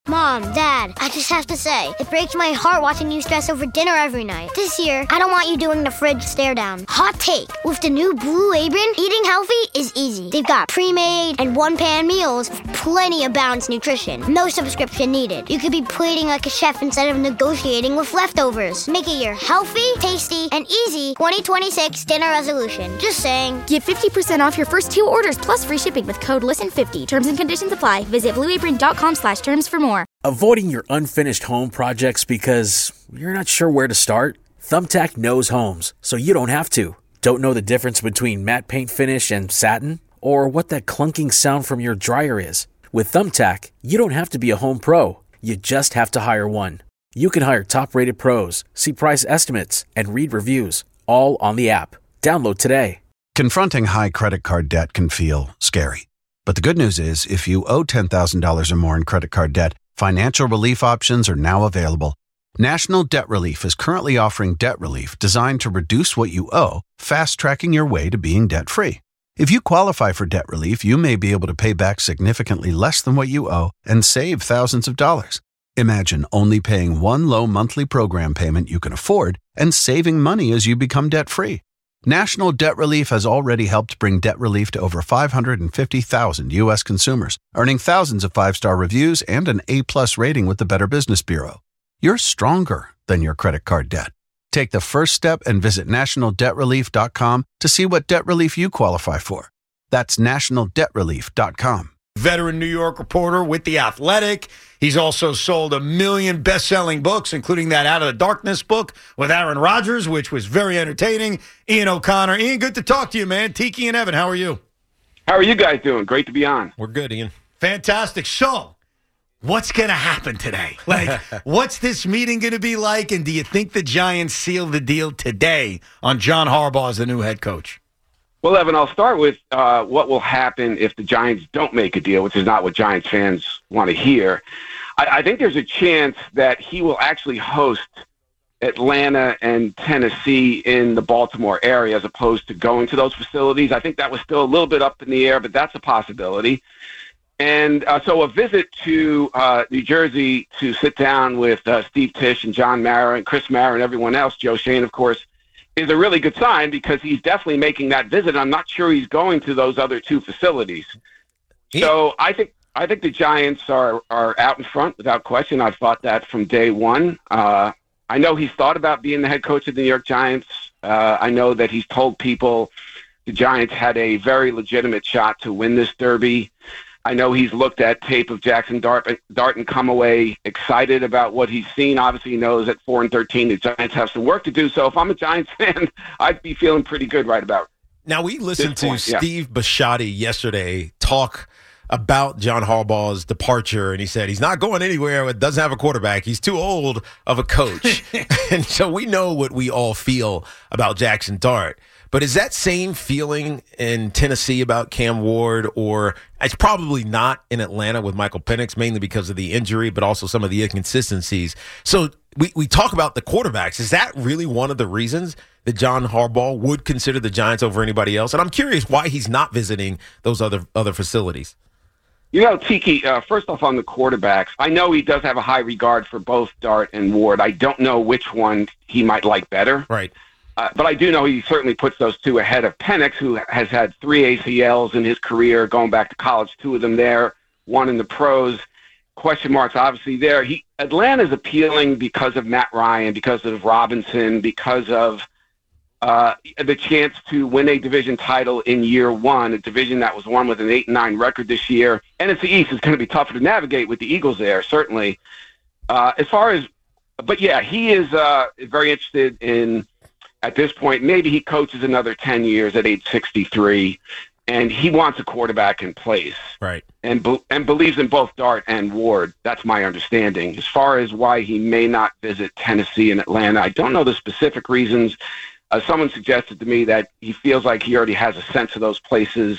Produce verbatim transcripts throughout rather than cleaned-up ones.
Mom, Dad, I just have to say, it breaks my heart watching you stress over dinner every night. This year, I don't want you doing the fridge stare down. Hot take, with the new Blue Apron, eating healthy is easy. They've got pre-made and one-pan meals with plenty of balanced nutrition. No subscription needed. You could be plating like a chef instead of negotiating with leftovers. Make it your healthy, tasty, and easy twenty twenty-six dinner resolution. Just saying. Get fifty percent off your first two orders plus free shipping with code listen fifty. Terms and conditions apply. Visit blueapron.com slash terms for more. Avoiding your unfinished home projects because you're not sure where to start? Thumbtack knows homes, so you don't have to. Don't know the difference between matte paint finish and satin? Or what that clunking sound from your dryer is? With Thumbtack, you don't have to be a home pro. You just have to hire one. You can hire top-rated pros, see price estimates, and read reviews, all on the app. Download today. Confronting high credit card debt can feel scary. But the good news is, if you owe ten thousand dollars or more in credit card debt, financial relief options are now available. National Debt Relief is currently offering debt relief designed to reduce what you owe, fast-tracking your way to being debt-free. If you qualify for debt relief, you may be able to pay back significantly less than what you owe and save thousands of dollars. Imagine only paying one low monthly program payment you can afford and saving money as you become debt-free. National Debt Relief has already helped bring debt relief to over five hundred fifty thousand U S consumers, earning thousands of five-star reviews and an A-plus rating with the Better Business Bureau. You're stronger than your credit card debt. Take the first step and visit national debt relief dot com to see what debt relief you qualify for. That's national debt relief dot com. Veteran New York reporter with The Athletic. He's also sold a million best-selling books, including that Out of the Darkness book with Aaron Rodgers, which was very entertaining. Ian O'Connor. Ian, good to talk to you, man. Tiki and Evan, how are you? How are you guys doing? Great to be on. We're good, Ian. Fantastic. So, what's going to happen today? Like, what's this meeting going to be like? And do you think the Giants seal the deal today on John Harbaugh as the new head coach? Well, Evan, I'll start with uh, what will happen if the Giants don't make a deal, which is not what Giants fans want to hear. I, I think there's a chance that he will actually host Atlanta and Tennessee in the Baltimore area as opposed to going to those facilities. I think that was still a little bit up in the air, but that's a possibility. And uh, so a visit to uh, New Jersey to sit down with uh, Steve Tisch and John Mara and Chris Mara and everyone else, Joe Shane, of course, is a really good sign because he's definitely making that visit. I'm not sure he's going to those other two facilities. Yeah. So I think I think the Giants are, are out in front without question. I've thought that from day one. Uh, I know he's thought about being the head coach of the New York Giants. Uh, I know that he's told people the Giants had a very legitimate shot to win this derby. I know he's looked at tape of Jackson Dart, Dart and come away excited about what he's seen. Obviously, he knows at four and thirteen the Giants have some work to do. So if I'm a Giants fan, I'd be feeling pretty good right about it. Now, we listened to point, Steve yeah. Bisciotti yesterday talk about John Harbaugh's departure, and he said he's not going anywhere. It doesn't have a quarterback. He's too old of a coach. And so we know what we all feel about Jackson Dart. But is that same feeling in Tennessee about Cam Ward, or it's probably not in Atlanta with Michael Penix, mainly because of the injury, but also some of the inconsistencies? So we, we talk about the quarterbacks. Is that really one of the reasons that John Harbaugh would consider the Giants over anybody else? And I'm curious why he's not visiting those other other facilities. You know, Tiki, uh, first off on the quarterbacks, I know he does have a high regard for both Dart and Ward. I don't know which one he might like better. Right. Uh, but I do know he certainly puts those two ahead of Penix, who has had three A C Ls in his career, going back to college, two of them there, one in the pros. Question marks obviously there. He Atlanta's appealing because of Matt Ryan, because of Robinson, because of uh, the chance to win a division title in year one, a division that was won with an eight and nine record this year. And it's the East. It's going to be tougher to navigate with the Eagles there, certainly. Uh, as far as, but yeah, he is uh, very interested in. At this point, maybe he coaches another ten years at age sixty-three, and he wants a quarterback in place. Right. And be- and believes in both Dart and Ward. That's my understanding. As far as why he may not visit Tennessee and Atlanta, I don't know the specific reasons. Uh, someone suggested to me that he feels like he already has a sense of those places,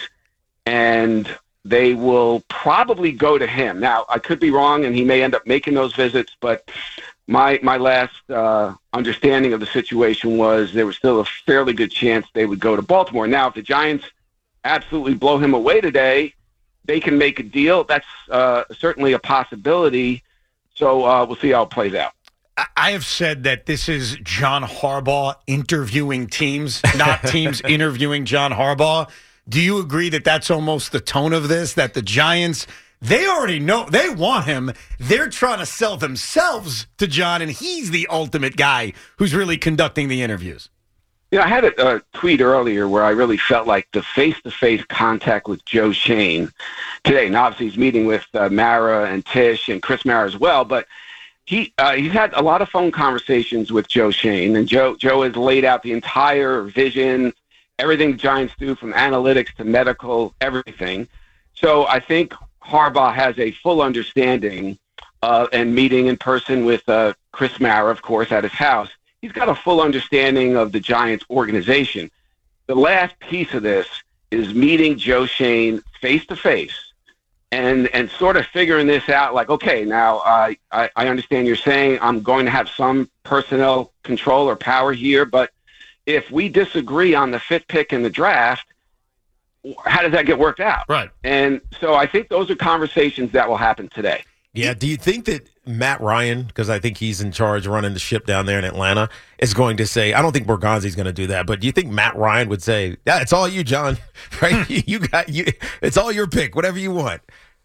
and they will probably go to him. Now, I could be wrong, and he may end up making those visits, but My my last uh, understanding of the situation was there was still a fairly good chance they would go to Baltimore. Now, if the Giants absolutely blow him away today, they can make a deal. That's uh, certainly a possibility. So uh, we'll see how it plays out. I have said that this is John Harbaugh interviewing teams, not teams interviewing John Harbaugh. Do you agree that that's almost the tone of this, that the Giants, they already know, they want him. They're trying to sell themselves to John, and he's the ultimate guy who's really conducting the interviews? Yeah, I had a, a tweet earlier where I really felt like the face-to-face contact with Joe Schoen today. Now, obviously, he's meeting with uh, Mara and Tisch and Chris Mara as well, but He uh, he's had a lot of phone conversations with Joe Schoen, and Joe Joe has laid out the entire vision, everything the Giants do from analytics to medical, everything. So I think Harbaugh has a full understanding, uh, and meeting in person with uh, Chris Mara, of course, at his house. He's got a full understanding of the Giants organization. The last piece of this is meeting Joe Schoen face to face. And and sort of figuring this out, like, okay, now uh, I, I understand you're saying I'm going to have some personnel control or power here, but if we disagree on the fifth pick in the draft, how does that get worked out? Right. And so I think those are conversations that will happen today. Yeah. Do you think that Matt Ryan, because I think he's in charge running the ship down there in Atlanta, is going to say, I don't think Borgonzi's going to do that, but do you think Matt Ryan would say, yeah, it's all you, John, right? you got you. It's all your pick, whatever you want.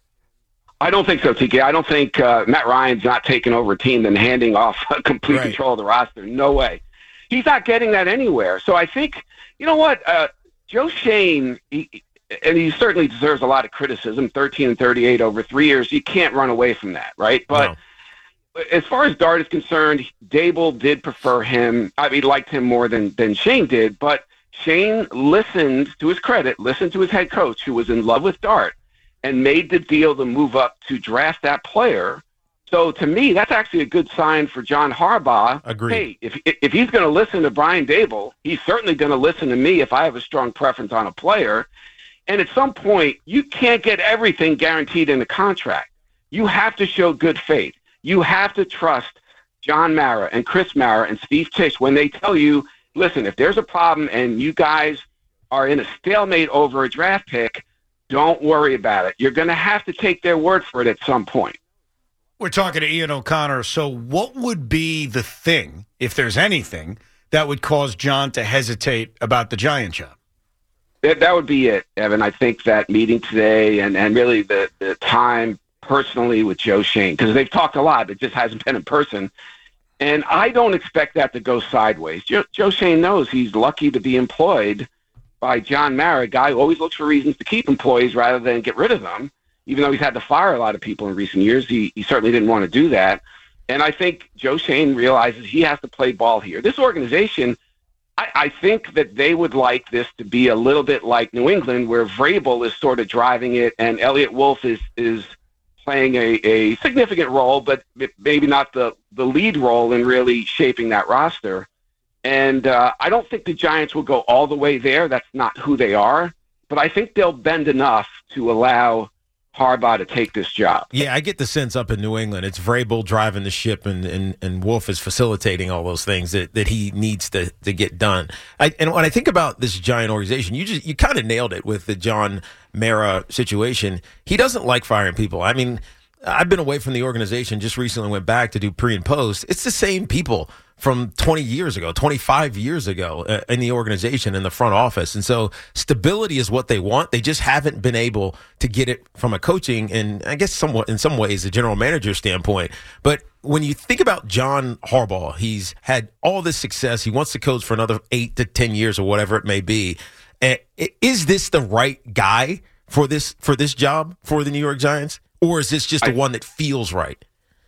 I don't think so, T K. I don't think uh, Matt Ryan's not taking over a team and handing off complete right. control of the roster. No way. He's not getting that anywhere. So I think, you know what, uh, Joe Schoen, he, and he certainly deserves a lot of criticism, thirteen and thirty-eight over three years. You can't run away from that, right? But no. As far as Dart is concerned, Dable did prefer him. I mean, liked him more than, than Schoen did. But Schoen listened, to his credit, listened to his head coach, who was in love with Dart, and made the deal to move up to draft that player. So to me, that's actually a good sign for John Harbaugh. Agreed. Hey, if if he's going to listen to Brian Dable, he's certainly going to listen to me if I have a strong preference on a player. And at some point, you can't get everything guaranteed in the contract. You have to show good faith. You have to trust John Mara and Chris Mara and Steve Tisch when they tell you, listen, if there's a problem and you guys are in a stalemate over a draft pick, don't worry about it. You're going to have to take their word for it at some point. We're talking to Ian O'Connor. So what would be the thing, if there's anything, that would cause John to hesitate about the Giant job? That, that would be it, Evan. I think that meeting today and, and really the, the time personally with Joe Schoen, because they've talked a lot, it just hasn't been in person. And I don't expect that to go sideways. Joe, Joe Schoen knows he's lucky to be employed by John Mara, a guy who always looks for reasons to keep employees rather than get rid of them. Even though he's had to fire a lot of people in recent years, he, he certainly didn't want to do that. And I think Joe Schoen realizes he has to play ball here. This organization, I, I think that they would like this to be a little bit like New England, where Vrabel is sort of driving it and Elliott Wolf is is playing a, a significant role, but maybe not the, the lead role in really shaping that roster. And uh, I don't think the Giants will go all the way there. That's not who they are. But I think they'll bend enough to allow Harbaugh to take this job. Yeah, I get the sense up in New England, it's Vrabel driving the ship and, and, and Wolf is facilitating all those things that, that he needs to, to get done. I, and when I think about this Giant organization, you just you kind of nailed it with the John Mara situation. He doesn't like firing people. I mean, I've been away from the organization, just recently went back to do pre and post. It's the same people from twenty years ago, twenty-five years ago uh, in the organization, in the front office. And so stability is what they want. They just haven't been able to get it from a coaching and I guess somewhat in some ways a general manager standpoint. But when you think about John Harbaugh, he's had all this success. He wants to coach for another eight to ten years or whatever it may be. Uh, is this the right guy for this for this job for the New York Giants? Or is this just the I, one that feels right?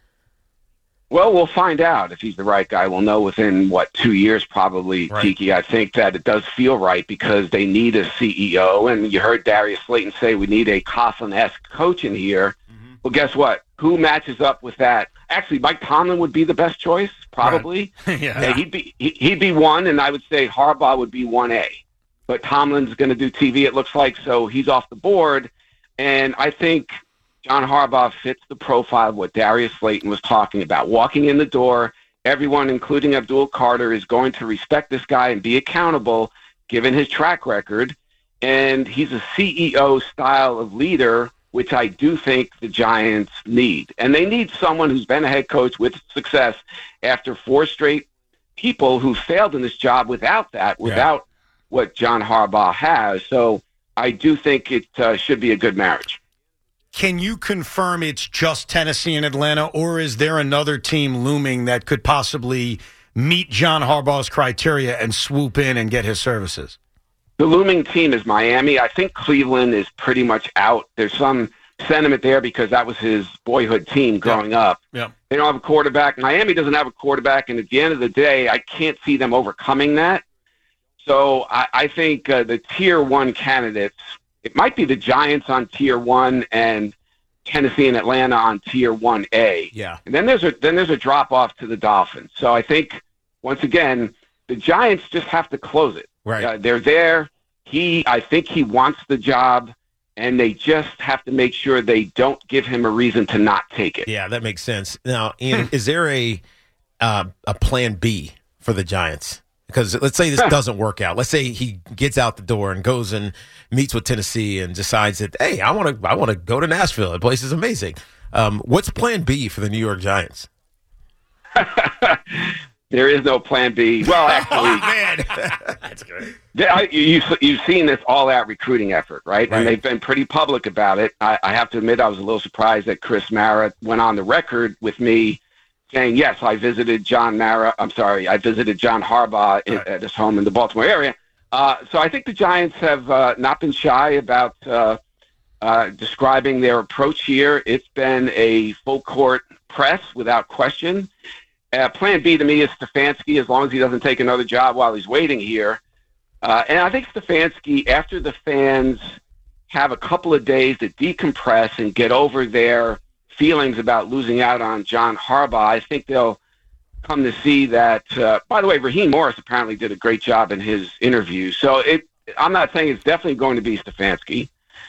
Well, we'll find out if he's the right guy. We'll know within, what, two years probably, right. Tiki. I think that it does feel right because they need a C E O. And you heard Darius Slayton say we need a Coughlin-esque coach in here. Mm-hmm. Well, guess what? Who matches up with that? Actually, Mike Tomlin would be the best choice, probably. Right. yeah. yeah. He'd be he'd be one, and I would say Harbaugh would be one A. But Tomlin's going to do T V, it looks like, so he's off the board. And I think John Harbaugh fits the profile of what Darius Slayton was talking about. Walking in the door, everyone, including Abdul Carter, is going to respect this guy and be accountable, given his track record. And he's a C E O style of leader which I do think the Giants need. And they need someone who's been a head coach with success after four straight people who failed in this job without that, without yeah. what John Harbaugh has. So I do think it uh, should be a good marriage. Can you confirm it's just Tennessee and Atlanta, or is there another team looming that could possibly meet John Harbaugh's criteria and swoop in and get his services? The looming team is Miami. I think Cleveland is pretty much out. There's some sentiment there because that was his boyhood team growing yeah. up. Yeah. They don't have a quarterback. Miami doesn't have a quarterback, and at the end of the day, I can't see them overcoming that. So I, I think uh, the tier one candidates, it might be the Giants on tier one and Tennessee and Atlanta on tier one A. Yeah. And then there's a then there's a drop off to the Dolphins. So I think once again, the Giants just have to close it. Right. Uh, they're there. He, I think he wants the job, and they just have to make sure they don't give him a reason to not take it. Yeah, that makes sense. Now, Ian, is there a uh, a plan B for the Giants? Because let's say this doesn't work out. Let's say he gets out the door and goes and meets with Tennessee and decides that, hey, I want to I want to go to Nashville. The place is amazing. Um, what's plan B for the New York Giants? There is no plan B. Well, actually, oh, man. That's good. I, you, you've seen this all-out recruiting effort, right? right? And they've been pretty public about it. I, I have to admit I was a little surprised that Chris Mara went on the record with me saying, yes, I visited John Mara. I'm sorry, I visited John Harbaugh in, right. at his home in the Baltimore area. Uh, so I think the Giants have uh, not been shy about uh, uh, describing their approach here. It's been a full-court press without question. Uh, plan B to me is Stefanski, as long as he doesn't take another job while he's waiting here. Uh, and I think Stefanski, after the fans have a couple of days to decompress and get over their feelings about losing out on John Harbaugh, I think they'll come to see that. Uh, by the way, Raheem Morris apparently did a great job in his interview. So it, I'm not saying it's definitely going to be Stefanski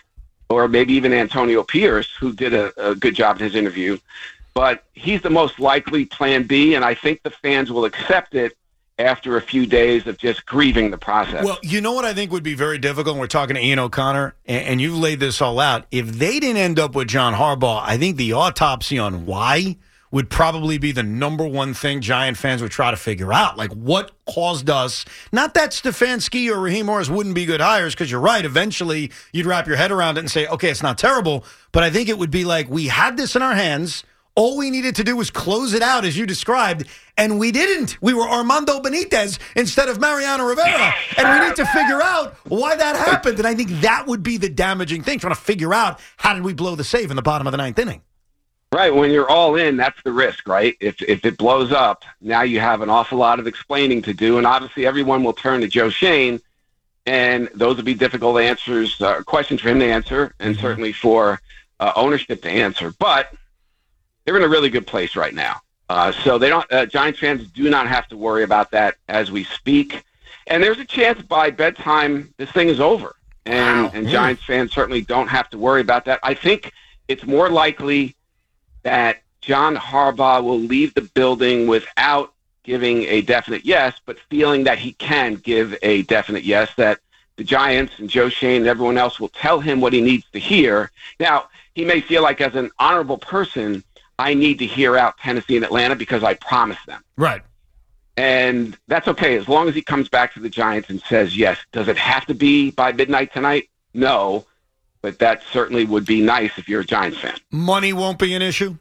or maybe even Antonio Pierce, who did a, a good job in his interview. But he's the most likely plan B, and I think the fans will accept it after a few days of just grieving the process. Well, you know what I think would be very difficult? And we're talking to Ian O'Connor, and, and you've laid this all out. If they didn't end up with John Harbaugh, I think the autopsy on why would probably be the number one thing Giant fans would try to figure out. Like, what caused us? Not that Stefanski or Raheem Morris wouldn't be good hires, because you're right. Eventually, you'd wrap your head around it and say, okay, it's not terrible. But I think it would be like, we had this in our hands. All we needed to do was close it out, as you described, and we didn't. We were Armando Benitez instead of Mariano Rivera, and we need to figure out why that happened. And I think that would be the damaging thing, trying to figure out how did we blow the save in the bottom of the ninth inning. Right, when you're all in, that's the risk, right? If if it blows up, now you have an awful lot of explaining to do, and obviously everyone will turn to Joe Schoen, and those would be difficult answers, uh, questions for him to answer, and mm-hmm. certainly for uh, ownership to answer. But they're in a really good place right now. Uh, so they don't. Uh, Giants fans do not have to worry about that as we speak. And there's a chance by bedtime this thing is over. And, wow. and Giants fans certainly don't have to worry about that. I think it's more likely that John Harbaugh will leave the building without giving a definite yes, but feeling that he can give a definite yes, that the Giants and Joe Schoen and everyone else will tell him what he needs to hear. Now, he may feel like as an honorable person, I need to hear out Tennessee and Atlanta because I promised them. Right. And that's okay as long as he comes back to the Giants and says yes. Does it have to be by midnight tonight? No. But that certainly would be nice if you're a Giants fan. Money won't be an issue?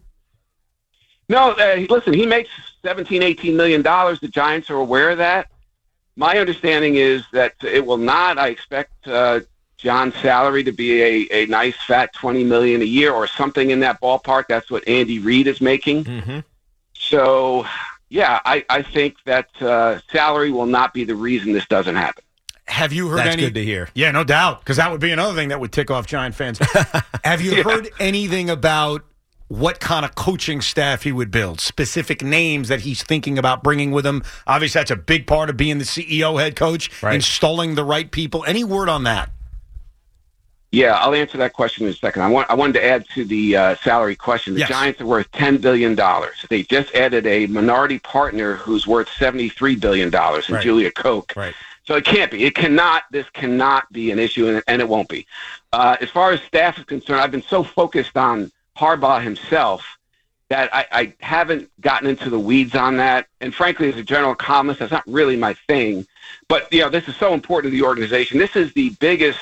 No. Uh, listen, he makes seventeen, eighteen million dollars. The Giants are aware of that. My understanding is that it will not. I expect uh, John's salary to be a, a nice fat twenty million dollars a year or something in that ballpark. That's what Andy Reid is making. Mm-hmm. So, yeah, I, I think that uh, salary will not be the reason this doesn't happen. Have you heard That's any? good to hear. Yeah, no doubt, because that would be another thing that would tick off Giant fans. Have you yeah. heard anything about what kind of coaching staff he would build, specific names that he's thinking about bringing with him? Obviously, that's a big part of being the C E O, head coach, right. installing the right people. Any word on that? Yeah, I'll answer that question in a second. I want I wanted to add to the uh, salary question. The yes. Giants are worth ten billion dollars. They just added a minority partner who's worth seventy-three billion dollars in right. Julia Koch. Right. So it can't be. It cannot. This cannot be an issue, and, and it won't be. Uh, as far as staff is concerned, I've been so focused on Harbaugh himself that I, I haven't gotten into the weeds on that. And frankly, as a general columnist, that's not really my thing. But, you know, this is so important to the organization. This is the biggest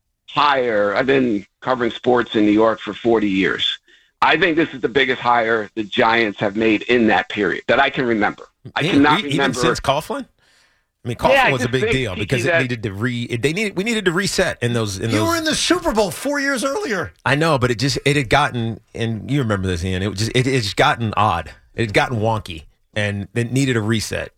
hire. I've been covering sports in New York for forty years. I think this is the biggest hire the Giants have made in that period that I can remember. I even, cannot even remember. since Coughlin? I mean, Coughlin yeah, was a big think, deal because it needed to re. They needed we needed to reset in those. In you those, were in the Super Bowl four years earlier. I know, but it just it had gotten, and you remember this, Ian. It just it it's gotten odd. It had gotten wonky, and it needed a reset.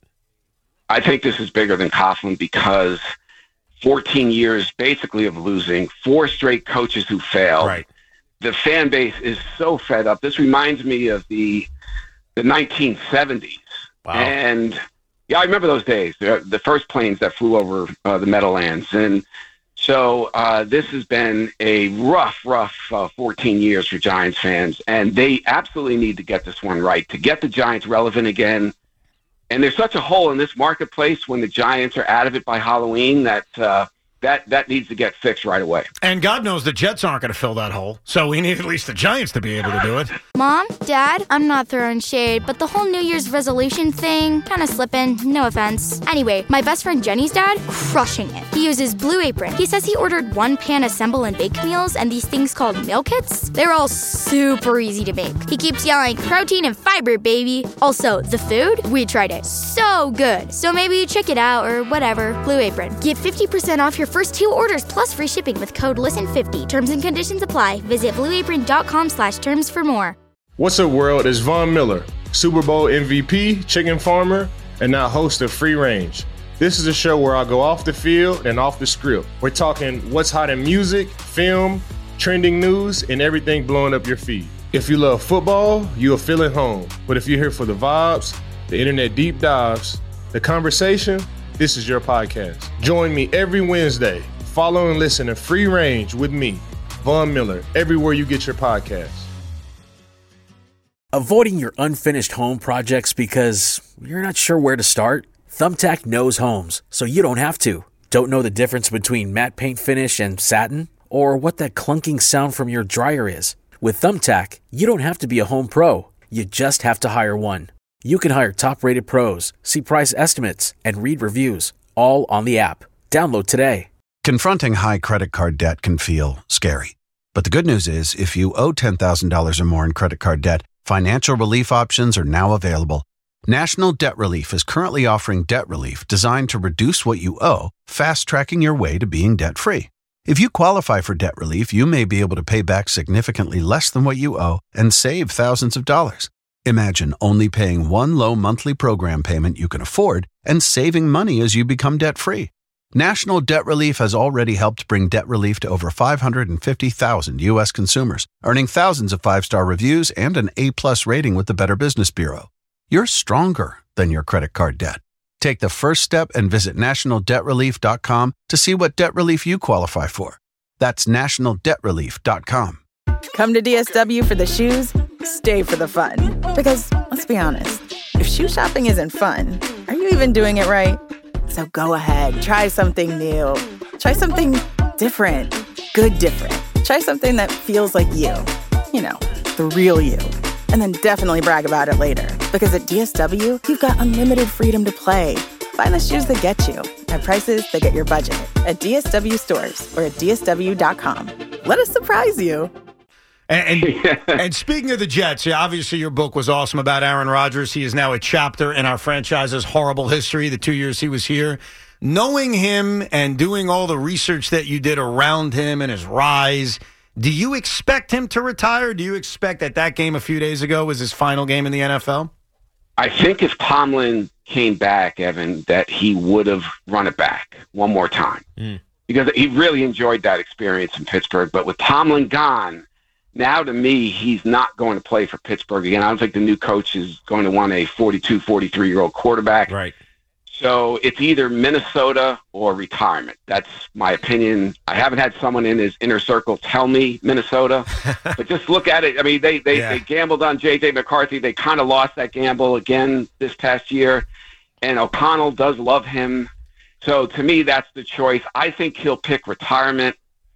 I think this is bigger than Coughlin because fourteen years basically of losing, four straight coaches who failed. Right. The fan base is so fed up. This reminds me of the the nineteen seventies. Wow. And yeah, I remember those days, the, the first planes that flew over uh, the Meadowlands. And so uh, this has been a rough, rough uh, fourteen years for Giants fans. And they absolutely need to get this one right to get the Giants relevant again. And there's such a hole in this marketplace when the Giants are out of it by Halloween that uh, that that needs to get fixed right away. And God knows the Jets aren't going to fill that hole. So we need at least the Giants to be able to do it. Mom, Dad, I'm not throwing shade, but the whole New Year's resolution thing, kind of slipping, no offense. Anyway, my best friend Jenny's dad, crushing it. He uses Blue Apron. He says he ordered one pan assemble and bake meals and these things called meal kits. They're all super easy to make. He keeps yelling, protein and fiber, baby. Also, the food, we tried it. So good. So maybe check it out or whatever. Blue Apron. Get fifty percent off your first two orders plus free shipping with code listen fifty. Terms and conditions apply. Visit blueapron.com slash terms for more. What's up, world? It's Von Miller, Super Bowl M V P, chicken farmer, and now host of Free Range. This is a show where I go off the field and off the script. We're talking what's hot in music, film, trending news, and everything blowing up your feed. If you love football, you'll feel at home. But if you're here for the vibes, the internet deep dives, the conversation, this is your podcast. Join me every Wednesday. Follow and listen to Free Range with me, Von Miller, everywhere you get your podcasts. Avoiding your unfinished home projects because you're not sure where to start? Thumbtack knows homes, so you don't have to. Don't know the difference between matte paint finish and satin? Or what that clunking sound from your dryer is? With Thumbtack, you don't have to be a home pro. You just have to hire one. You can hire top-rated pros, see price estimates, and read reviews, all on the app. Download today. Confronting high credit card debt can feel scary. But the good news is, if you owe ten thousand dollars or more in credit card debt, financial relief options are now available. National Debt Relief is currently offering debt relief designed to reduce what you owe, fast-tracking your way to being debt-free. If you qualify for debt relief, you may be able to pay back significantly less than what you owe and save thousands of dollars. Imagine only paying one low monthly program payment you can afford and saving money as you become debt-free. National Debt Relief has already helped bring debt relief to over five hundred fifty thousand U S consumers, earning thousands of five-star reviews and an A-plus rating with the Better Business Bureau. You're stronger than your credit card debt. Take the first step and visit national debt relief dot com to see what debt relief you qualify for. That's national debt relief dot com. Come to D S W for the shoes, stay for the fun. Because, let's be honest, if shoe shopping isn't fun, are you even doing it right? So go ahead, try something new. Try something different. Good different. Try something that feels like you. You know, the real you. And then definitely brag about it later. Because at D S W, you've got unlimited freedom to play. Find the shoes that get you at prices that get your budget at D S W stores or at D S W dot com. Let us surprise you. And, and, and speaking of the Jets, yeah, obviously your book was awesome about Aaron Rodgers. He is now a chapter in our franchise's horrible history, the two years he was here. Knowing him and doing all the research that you did around him and his rise, do you expect him to retire? Do you expect that that game a few days ago was his final game in the N F L? I think if Tomlin came back, Evan, that he would have run it back one more time. Mm. Because he really enjoyed that experience in Pittsburgh. But with Tomlin gone, now, to me, he's not going to play for Pittsburgh again. I don't think the new coach is going to want a forty-two, forty-three-year-old quarterback. Right. So it's either Minnesota or retirement. That's my opinion. I haven't had someone in his inner circle tell me Minnesota, but just look at it. I mean, they they, yeah. they gambled on J J McCarthy. They kind of lost that gamble again this past year, and O'Connell does love him. So to me, that's the choice. I think he'll pick retirement,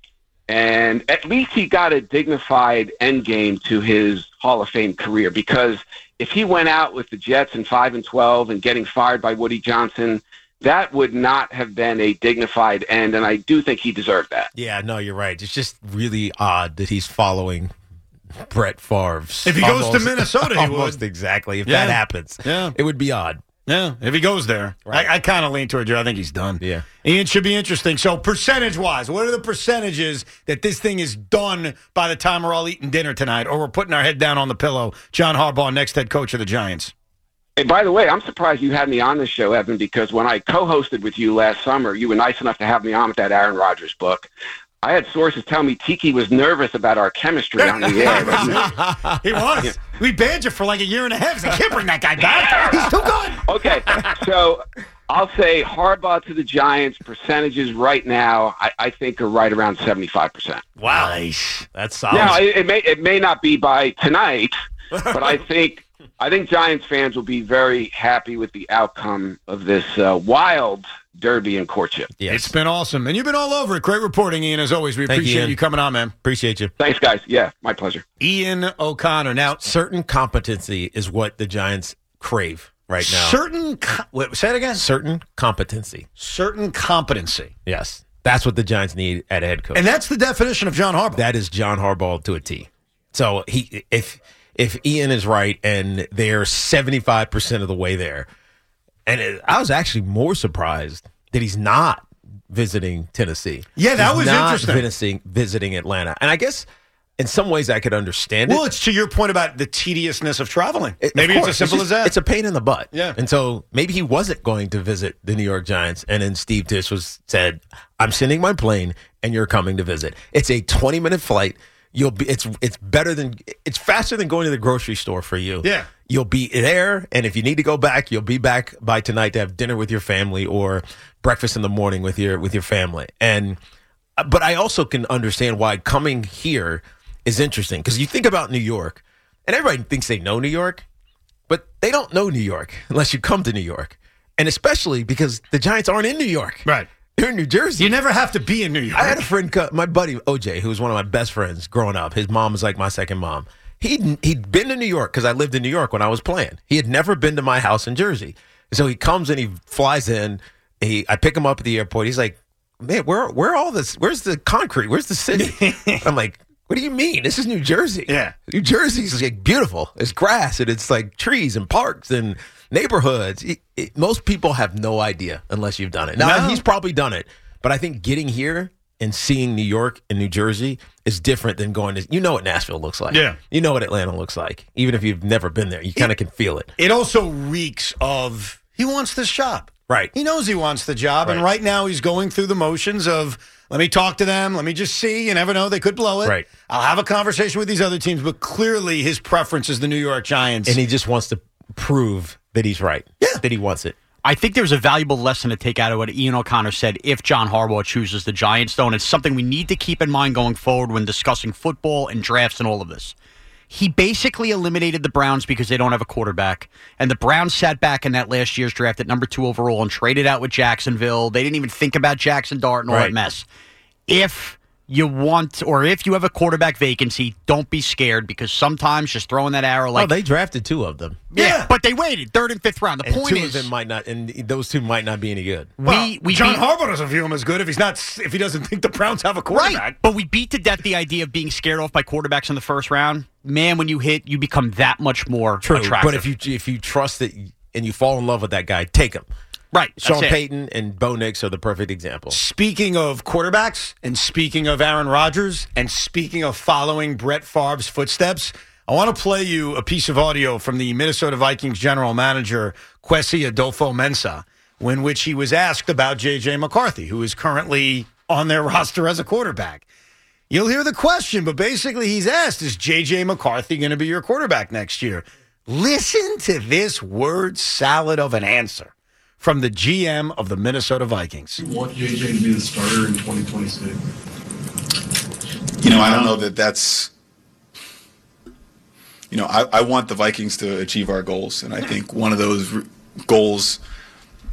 and at least he got a dignified end game to his Hall of Fame career, because if he went out with the Jets in five and twelve and getting fired by Woody Johnson, that would not have been a dignified end, and I do think he deserved that. Yeah, no, you're right. It's just really odd that he's following Brett Favre's. If he almost, goes to Minnesota, he almost would. Exactly. If Yeah. that happens, Yeah. it would be odd. Yeah, if he goes there. Right. I, I kind of lean towards you. I think he's done. Yeah. Ian, should be interesting. So percentage-wise, what are the percentages that this thing is done by the time we're all eating dinner tonight, or we're putting our head down on the pillow? John Harbaugh, next head coach of the Giants. Hey, by the way, I'm surprised you had me on this show, Evan, because when I co-hosted with you last summer, you were nice enough to have me on with that Aaron Rodgers book. I had sources tell me Tiki was nervous about our chemistry on the air. He was. We banned you for like a year and a half. I can't bring that guy back. He's too good. Okay, so I'll say Harbaugh to the Giants, percentages right now, I, I think are right around seventy-five percent. Wow. Nice. That's solid. Now, it, it may it may not be by tonight, but I think I think Giants fans will be very happy with the outcome of this uh, wild derby and courtship. Yes. It's been awesome. And you've been all over it. Great reporting, Ian, as always. We Thank appreciate you, you coming on, man. Appreciate you. Thanks, guys. Yeah, my pleasure. Ian O'Connor. Now, Certain competency is what the Giants crave right now. certain, co- wait, say it again. Certain competency. Certain competency. Yes. That's what the Giants need at a head coach. And that's the definition of John Harbaugh. That is John Harbaugh to a T. So he, if if Ian is right and they're seventy-five percent of the way there, and it, I was actually more surprised that he's not visiting Tennessee. Yeah, that He's was not interesting. Visiting, visiting Atlanta. And I guess in some ways I could understand it. Well, it's to your point about the tediousness of traveling. It- Maybe of it's course. as simple just- as that. It's a pain in the butt. Yeah. And so maybe he wasn't going to visit the New York Giants, and then Steve Tisch was said, "I'm sending my plane, and you're coming to visit." It's a twenty minute flight. You'll be. It's it's better than it's faster than going to the grocery store for you. Yeah. You'll be there, and if you need to go back, you'll be back by tonight to have dinner with your family or breakfast in the morning with your with your family. And but I also can understand why coming here is interesting, because you think about New York, and everybody thinks they know New York, but they don't know New York unless you come to New York, and especially because the Giants aren't in New York. Right. They're in New Jersey. You never have to be in New York. I had a friend, co- my buddy O J, who was one of my best friends growing up. His mom was like my second mom. He'd, he'd been to New York because I lived in New York when I was playing. He had never been to my house in Jersey. So he comes and he flies in. He, I pick him up at the airport. He's like, "Man, where where all this? Where's the concrete? Where's the city?" I'm like, "What do you mean? This is New Jersey. Yeah. New Jersey's like beautiful. It's grass and it's like trees and parks and neighborhoods." It, it, most people have no idea unless you've done it. Now, No. he's probably done it. But I think getting here and seeing New York and New Jersey is different than going to, you know what Nashville looks like. Yeah. You know what Atlanta looks like. Even if you've never been there, you kind of can feel it. It also reeks of he wants this job. Right. He knows he wants the job, and Right. right now he's going through the motions of, let me talk to them, let me just see. You never know, they could blow it. Right. I'll have a conversation with these other teams, but clearly his preference is the New York Giants. And he just wants to prove that he's right. Yeah. That he wants it. I think there's a valuable lesson to take out of what Ian O'Connor said if John Harbaugh chooses the Giants, though, and it's something we need to keep in mind going forward when discussing football and drafts and all of this. He basically eliminated the Browns because they don't have a quarterback, and the Browns sat back in that last year's draft at number two overall and traded out with Jacksonville. They didn't even think about Jackson Dart and all Right. that mess. If you want, or if you have a quarterback vacancy, don't be scared, because sometimes just throwing that arrow like oh, they drafted two of them. yeah, but they waited third and fifth round. The And point two is, of them might not, and those two might not be any good. well, we we John beat- Harbaugh doesn't view him as good if he's not if he doesn't think the Browns have a quarterback. Right, but we beat to death the idea of being scared off by quarterbacks in the first round. Man, when you hit, you become that much more attractive. But if you if you trust it and you fall in love with that guy, take him. right, Sean that's it. Payton and Bo Nix are the perfect example. Speaking of quarterbacks, and speaking of Aaron Rodgers, and speaking of following Brett Favre's footsteps, I want to play you a piece of audio from the Minnesota Vikings general manager, Kwesi Adolfo-Mensah, in which he was asked about J J. McCarthy, who is currently on their roster as a quarterback. You'll hear the question, but basically he's asked, is J J. McCarthy going to be your quarterback next year? Listen to this word salad of an answer from the G M of the Minnesota Vikings. You want J J to be the starter in twenty twenty-six? You know, I don't know that that's, you know, I, I want the Vikings to achieve our goals. And I think one of those r- goals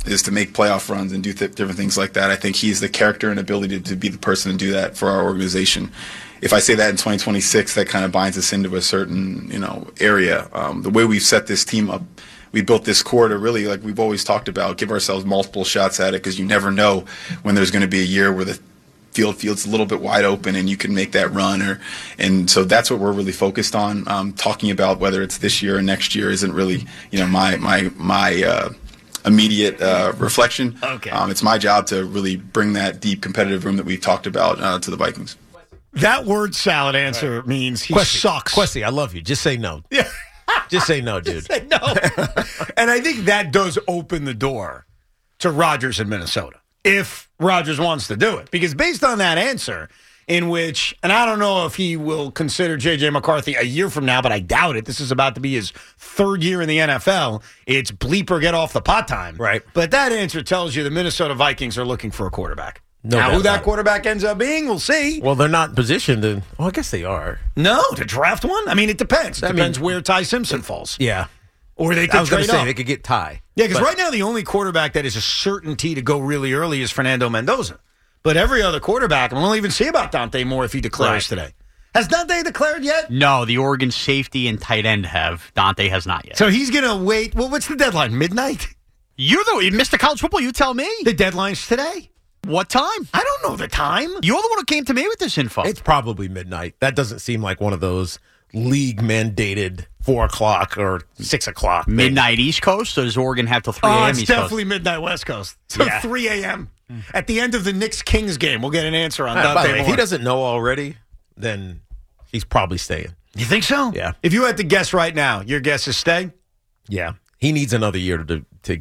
is to make playoff runs and do th- different things like that. I think he's the character and ability to, to be the person to do that for our organization. If I say that in twenty twenty-six, that kind of binds us into a certain, you know, area. Um, the way we've set this team up, we built this core to really, like we've always talked about, give ourselves multiple shots at it, because you never know when there's going to be a year where the field field's a little bit wide open and you can make that run. Or, and so that's what we're really focused on. Um, talking about whether it's this year or next year isn't really, you know, my my my uh, immediate uh, reflection. Okay. Um, it's my job to really bring that deep competitive room that we've talked about uh, to the Vikings. That word salad answer right. means he Quessy, sucks. Quessy, I love you. Just say no. Yeah. Just say no, dude. Just say no. And I think that does open the door to Rodgers in Minnesota, if Rodgers wants to do it. Because based on that answer, in which, and I don't know if he will consider J J McCarthy a year from now, but I doubt it. This is about to be his third year in the N F L. It's bleep or get off the pot time. Right. But that answer tells you the Minnesota Vikings are looking for a quarterback. No now, doubt who that about it. quarterback ends up being, we'll see. Well, they're not positioned to. Well, I guess they are. No, to draft one? I mean, it depends. It I depends mean, where Ty Simpson falls. Yeah. Or they could I was going trade to say up. they could get Ty. Yeah, because But- right now the only quarterback that is a certainty to go really early is Fernando Mendoza. But every other quarterback, and we'll even see about Dante Moore if he declares Right. today. Has Dante declared yet? No, the Oregon safety and tight end have. Dante has not yet. So he's going to wait. Well, what's the deadline? Midnight? You're the Mister College Football. You tell me. The deadline's today. What time? I don't know the time. You're the one who came to me with this info. It's probably midnight. That doesn't seem like one of those league mandated four o'clock or six o'clock. things. Midnight East Coast, or does Oregon have till three Oh, a.m. it's East definitely Coast? midnight West Coast. So Yeah. three a.m. At the end of the Knicks-Kings game, we'll get an answer on Uh, by the Dante way, if Moore. he doesn't know already, then he's probably staying. You think so? Yeah. If you had to guess right now, your guess is stay? Yeah. He needs another year to to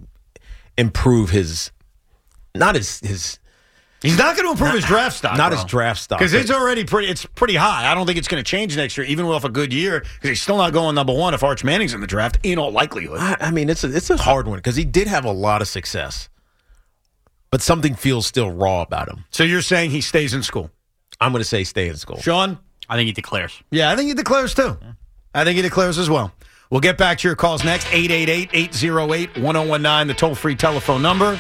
improve his not his his He's not going to improve Not- his draft stock. not his draft stock, because but- it's already pretty. It's pretty high. I don't think it's going to change next year, even off a good year. Because he's still not going number one if Arch Manning's in the draft, in all likelihood. I, I mean, it's a, it's a hard one because he did have a lot of success, but something feels still raw about him. So you're saying he stays in school? I'm going to say stay in school. Sean? I think he declares. Yeah, I think he declares too. I think he declares as well. We'll get back to your calls next. eight eight eight, eight oh eight, one oh one nine, the toll-free telephone number.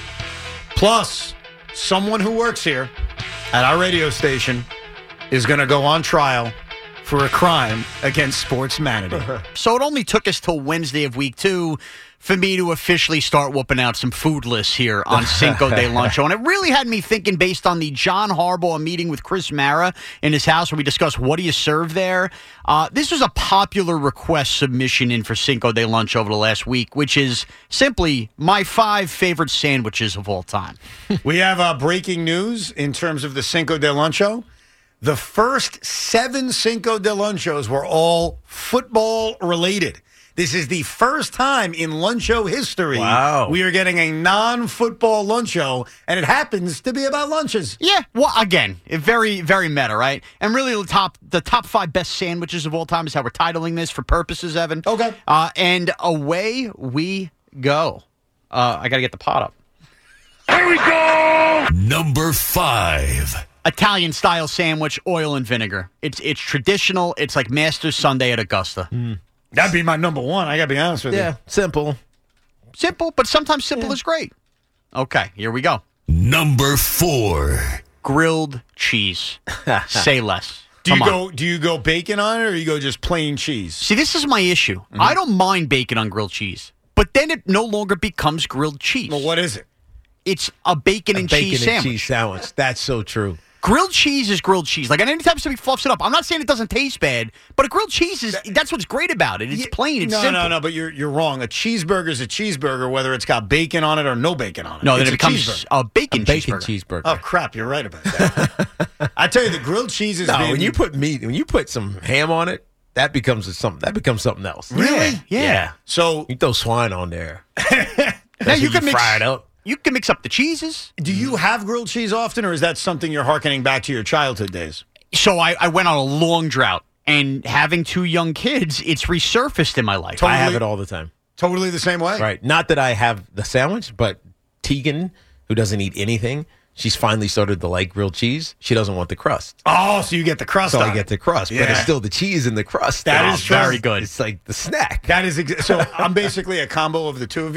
Plus, someone who works here at our radio station is going to go on trial for a crime against sportsmanity. So it only took us till Wednesday of week two for me to officially start whooping out some food lists here on Cinco de Luncho. And it really had me thinking, based on the John Harbaugh meeting with Chris Mara in his house where we discussed what do you serve there. Uh, this was a popular request submission in for Cinco de Lunch over the last week, which is simply my five favorite sandwiches of all time. We have uh, breaking news in terms of the Cinco de Luncho. The first seven Cinco de Lunchos were all football related. This is the first time in Luncho history Wow. we are getting a non-football Luncho, and it happens to be about lunches. Yeah, well, again, very, very meta, right? And really, the top, the top five best sandwiches of all time is how we're titling this for purposes, Evan. Okay. Uh, and away we go. Uh, I got to get the pot up. Here we go! Number five. Italian style sandwich, oil and vinegar. It's it's traditional. It's like Master's Sunday at Augusta. Mm. That'd be my number one. I got to be honest with Yeah, you. simple. Simple, but sometimes simple is great. Okay, here we go. Number four. Grilled cheese. Say less. Do you Come on. go? Do you go bacon on it, or you go just plain cheese? See, this is my issue. Mm-hmm. I don't mind bacon on grilled cheese, but then it no longer becomes grilled cheese. Well, what is it? It's a bacon A and bacon cheese and sandwich. cheese sandwich. That's so true. Grilled cheese is grilled cheese. Like, anytime somebody fluffs it up, I'm not saying it doesn't taste bad, but a grilled cheese is, that's what's great about it. It's Yeah, plain, it's no, simple. No, no, but you're you're wrong. A cheeseburger is a cheeseburger, whether it's got bacon on it or no bacon on it. No, then It's it a becomes cheeseburger. a bacon, A bacon cheeseburger. cheeseburger. Oh crap! You're right about that. I tell you, the grilled cheese is No, been, when you put meat, when you put some ham on it, that becomes a something. That becomes something else. Really? Yeah. Yeah. So You throw swine on there. Now you can mix, fry it up. You can mix up the cheeses. do you have grilled cheese often, or is that something you're hearkening back to your childhood days? So I, I went on a long drought, and having two young kids, it's resurfaced in my life. Totally. I have it all the time. Totally the same way. Right. Not that I have the sandwich, but Tegan, who doesn't eat anything, she's finally started to like grilled cheese. She doesn't want the crust. Oh, so you get the crust So on I get it. the crust, but Yeah. it's still the cheese and the crust. That Oh, is true. very good. It's like the snack. That is ex- so. I'm basically a combo of the two of you.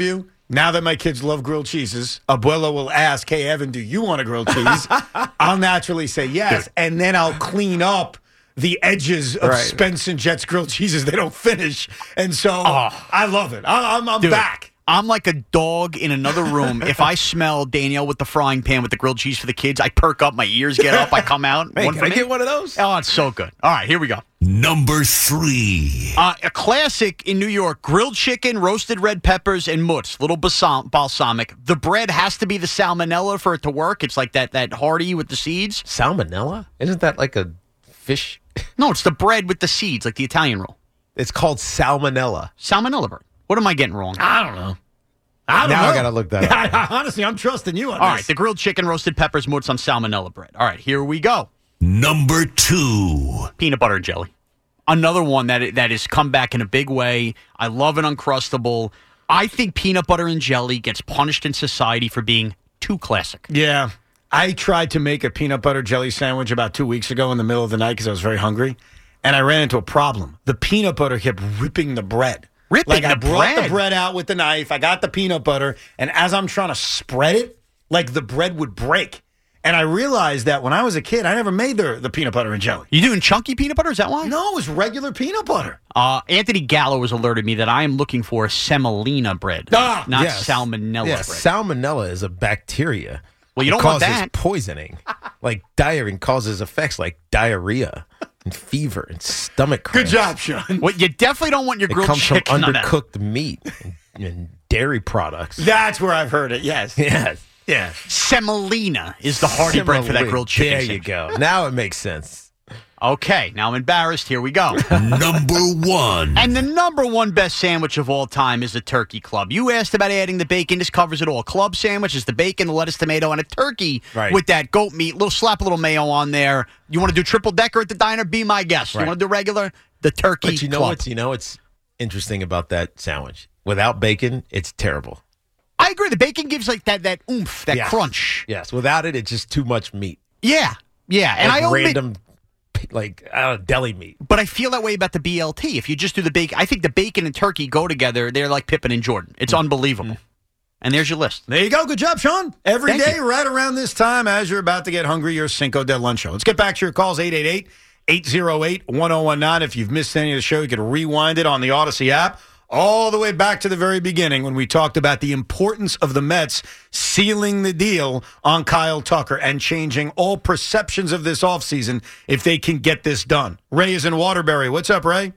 Now that my kids love grilled cheeses, Abuela will ask, hey, Evan, do you want a grilled cheese? I'll naturally say yes, and then I'll clean up the edges of Right. Spence and Jet's grilled cheeses they don't finish. And so Oh. I love it. I, I'm, I'm Dude, back. I'm like a dog in another room. If I smell Danielle with the frying pan with the grilled cheese for the kids, I perk up, my ears get up, I come out. Hey, One can for I me? get one of those? Oh, it's so good. All right, here we go. Number three. Uh, a classic in New York, grilled chicken, roasted red peppers, and mutz, little balsam- balsamic. The bread has to be the salmonella for it to work. It's like that that hearty with the seeds. Salmonella? Isn't that like a fish? No, it's the bread with the seeds, like the Italian roll. It's called salmonella. Salmonella bread. What am I getting wrong? I don't know. I don't now know. I got to look that up. Honestly, I'm trusting you on All this. right, the grilled chicken, roasted peppers, mutz on salmonella bread. All right, here we go. Number two. Peanut butter and jelly. Another one that that has come back in a big way. I love an Uncrustable. I think peanut butter and jelly gets punished in society for being too classic. Yeah. I tried to make a peanut butter jelly sandwich about two weeks ago in the middle of the night because I was very hungry, and I ran into a problem. The peanut butter kept ripping the bread. Ripping like I the brought bread? the bread out with the knife. I got the peanut butter, and as I'm trying to spread it, like the bread would break. And I realized that when I was a kid, I never made the, the peanut butter and jelly. You doing chunky peanut butter? Is that why? No, it was regular peanut butter. Uh, Anthony Gallo has alerted me that I am looking for semolina bread, Ah, not yes. salmonella Yeah, bread. salmonella is a bacteria. Well, you It don't want causes that. poisoning. Like diarrhea causes effects like diarrhea and fever and stomach Good cramps. job, Sean. Well, you definitely don't want your It grilled comes from chicken on that. undercooked meat and, and dairy products. That's where I've heard it, yes. Yes. Yeah. Semolina is the hearty bread for that Semolina. grilled chicken. There you sandwich. go. Now it makes sense. Okay, now I'm embarrassed. Here we go. Number one. And the number one best sandwich of all time is the Turkey Club. You asked about adding the bacon. This covers it all. Club sandwich is the bacon, the lettuce, tomato, and a turkey Right. with that goat meat. Little slap a little mayo on there. You want to do triple decker at the diner? Be my guest. Right. You want to do regular? The Turkey But you know Club. what's you know what's interesting about that sandwich? Without bacon, it's terrible. I agree. The bacon gives like that that oomph, that Yes. crunch. Yes. Without it, it's just too much meat. Yeah, yeah. And Like I only random like uh, deli meat. But I feel that way about the B L T. If you just do the bacon, I think the bacon and turkey go together. They're like Pippen and Jordan. It's unbelievable. And there's your list. There you go. Good job, Sean. Every Thank day, you. right around this time, as you're about to get hungry, your Cinco de Lunch show. Let's get back to your calls, eight eight eight, eight oh eight, one oh one nine. If you've missed any of the show, you can rewind it on the Odyssey app all the way back to the very beginning when we talked about the importance of the Mets sealing the deal on Kyle Tucker and changing all perceptions of this offseason if they can get this done. Ray is in Waterbury. What's up, Ray?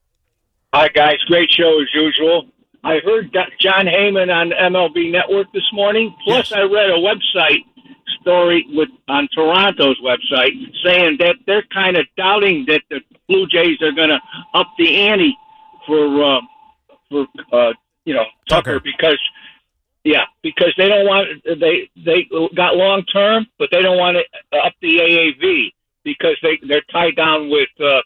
Hi, guys. Great show as usual. I heard Do- John Heyman on M L B Network this morning. Plus, I read a website story with on Toronto's website saying that they're kind of doubting that the Blue Jays are going to up the ante for uh, for uh, you know Tucker, Tucker. because yeah because they don't want they they got long term, but they don't want to up the A A V because they they're tied down with. Uh,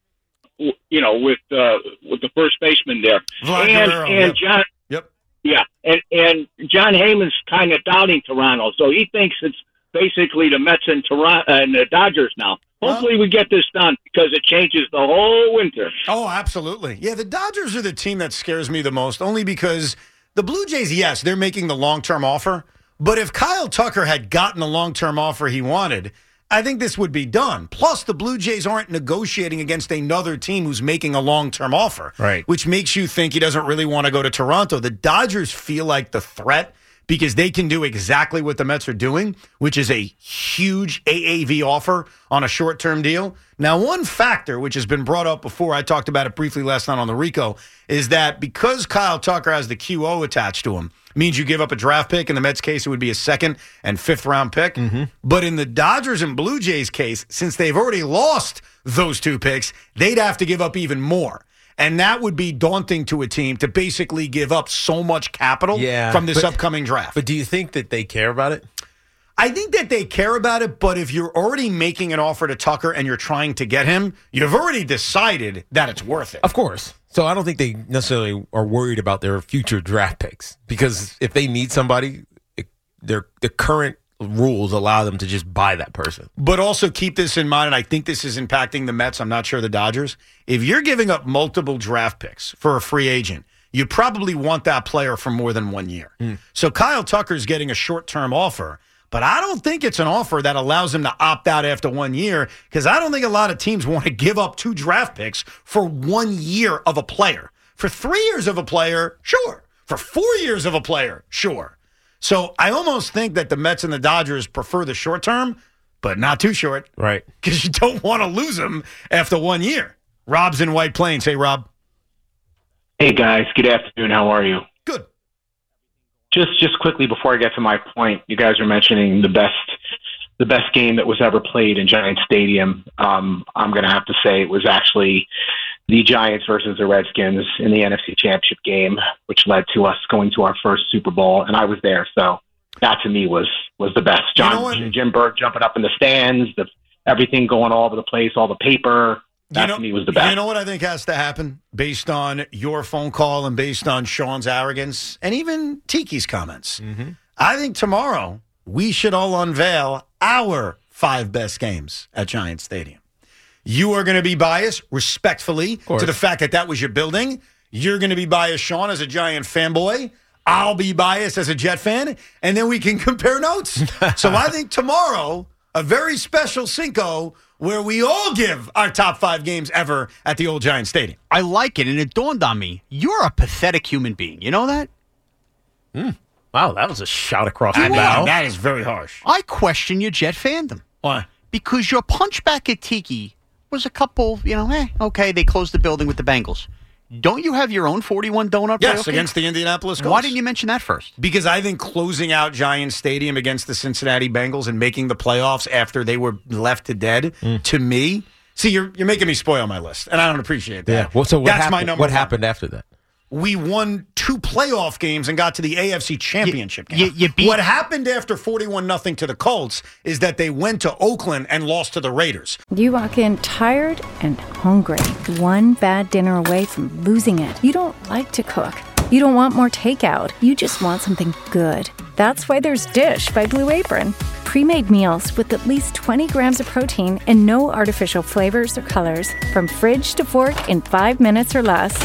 you know, with uh, with the first baseman there, Vlad and Guerrero, and yep. John, Yep. yeah, and and John Heyman's kind of doubting Toronto, so he thinks it's basically the Mets and Toronto and the Dodgers now. Hopefully, we get this done because it changes the whole winter. Oh, absolutely. Yeah, the Dodgers are the team that scares me the most, only because the Blue Jays, yes, they're making the long-term offer. But if Kyle Tucker had gotten the long-term offer he wanted, I think this would be done. Plus, the Blue Jays aren't negotiating against another team who's making a long-term offer, Right. which makes you think he doesn't really want to go to Toronto. The Dodgers feel like the threat because they can do exactly what the Mets are doing, which is a huge A A V offer on a short-term deal. Now, one factor, which has been brought up before, I talked about it briefly last night on the Rico, is that because Kyle Tucker has the Q O attached to him, means you give up a draft pick. In the Mets' case, it would be a second and fifth round pick. Mm-hmm. But in the Dodgers and Blue Jays case, since they've already lost those two picks, they'd have to give up even more. And that would be daunting to a team to basically give up so much capital Yeah, from this but- upcoming draft. But do you think that they care about it? I think that they care about it, but if you're already making an offer to Tucker and you're trying to get him, you've already decided that it's worth it. Of course. So I don't think they necessarily are worried about their future draft picks because if they need somebody, it, their the current rules allow them to just buy that person. But also keep this in mind, and I think this is impacting the Mets. I'm not sure the Dodgers. If you're giving up multiple draft picks for a free agent, you probably want that player for more than one year. Mm. So Kyle Tucker's getting a short-term offer, but I don't think it's an offer that allows him to opt out after one year because I don't think a lot of teams want to give up two draft picks for one year of a player. For three years of a player, sure. For four years of a player, sure. So I almost think that the Mets and the Dodgers prefer the short term, but not too short. Right. Because you don't want to lose him after one year. Rob's in White Plains. Hey, Rob. Hey, guys. Good afternoon. How are you? Good. Just just quickly before I get to my point, you guys are mentioning the best the best game that was ever played in Giants Stadium. Um, I'm going to have to say it was actually the Giants versus the Redskins in the N F C Championship game, which led to us going to our first Super Bowl, and I was there, so that to me was was the best. John, you know Jim Burke jumping up in the stands, the everything going all over the place, all the paper. That you know, to me was the best. You know what I think has to happen based on your phone call and based on Sean's arrogance and even Tiki's comments? Mm-hmm. I think tomorrow we should all unveil our five best games at Giants Stadium. You are going to be biased respectfully to the fact that that was your building. You're going to be biased, Sean, as a Giant fanboy. I'll be biased as a Jet fan. And then we can compare notes. So I think tomorrow, a very special Cinco where we all give our top five games ever at the old Giant Stadium. I like it, and it dawned on me, you're a pathetic human being. You know that? Mm. Wow, that was a shot across I the mean, bow. that is very harsh. I question your Jet fandom. Why? Because your punchback at Tiki was a couple, you know, eh, okay, they closed the building with the Bengals. Don't you have your own forty-one donut? Yes, playoff against game? the Indianapolis Colts. Why didn't you mention that first? Because I think closing out Giant Stadium against the Cincinnati Bengals and making the playoffs after they were left to dead, mm. to me, see, you're you're making me spoil my list, and I don't appreciate that. Yeah. Well, so what That's happened, my number What one. happened after that? We won two playoff games and got to the A F C Championship you, game. You, you beat- what happened after forty-one nothing to the Colts is that they went to Oakland and lost to the Raiders. You walk in tired and hungry, one bad dinner away from losing it. You don't like to cook. You don't want more takeout. You just want something good. That's why there's Dish by Blue Apron. Pre-made meals with at least twenty grams of protein and no artificial flavors or colors. From fridge to fork in five minutes or less.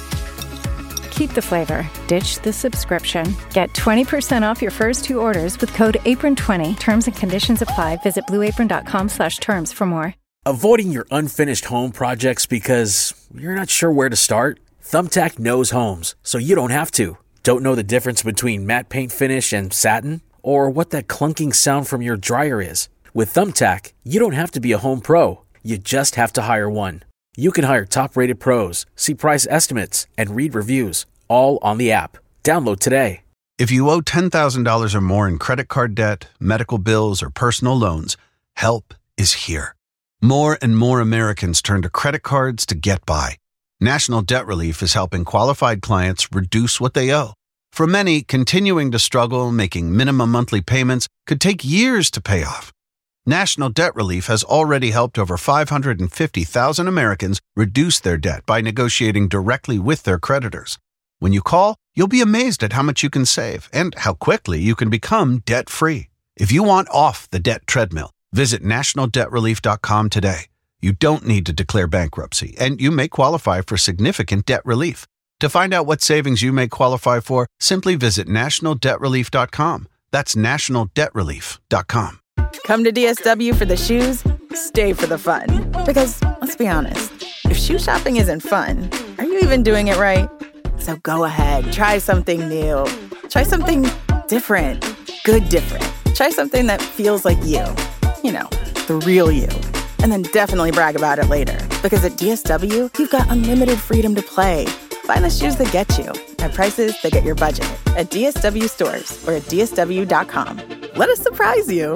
Keep the flavor. Ditch the subscription. Get twenty percent off your first two orders with code apron twenty. Terms and conditions apply. Visit blueapron.com slash terms for more. Avoiding your unfinished home projects because you're not sure where to start? Thumbtack knows homes, so you don't have to. Don't know the difference between matte paint finish and satin? Or what that clunking sound from your dryer is? With Thumbtack, you don't have to be a home pro. You just have to hire one. You can hire top-rated pros, see price estimates, and read reviews, all on the app. Download today. If you owe ten thousand dollars or more in credit card debt, medical bills, or personal loans, help is here. More and more Americans turn to credit cards to get by. National Debt Relief is helping qualified clients reduce what they owe. For many, continuing to struggle making minimum monthly payments could take years to pay off. National Debt Relief has already helped over five hundred fifty thousand Americans reduce their debt by negotiating directly with their creditors. When you call, you'll be amazed at how much you can save and how quickly you can become debt-free. If you want off the debt treadmill, visit national debt relief dot com today. You don't need to declare bankruptcy, and you may qualify for significant debt relief. To find out what savings you may qualify for, simply visit national debt relief dot com. That's national debt relief dot com. Come to D S W for the shoes, stay for the fun. Because, let's be honest, if shoe shopping isn't fun, are you even doing it right? So go ahead, try something new. Try something different. Good different. Try something that feels like you. You know, the real you. And then definitely brag about it later. Because at D S W, you've got unlimited freedom to play. Find the shoes that get you at prices that get your budget at D S W stores or at D S W dot com. Let us surprise you.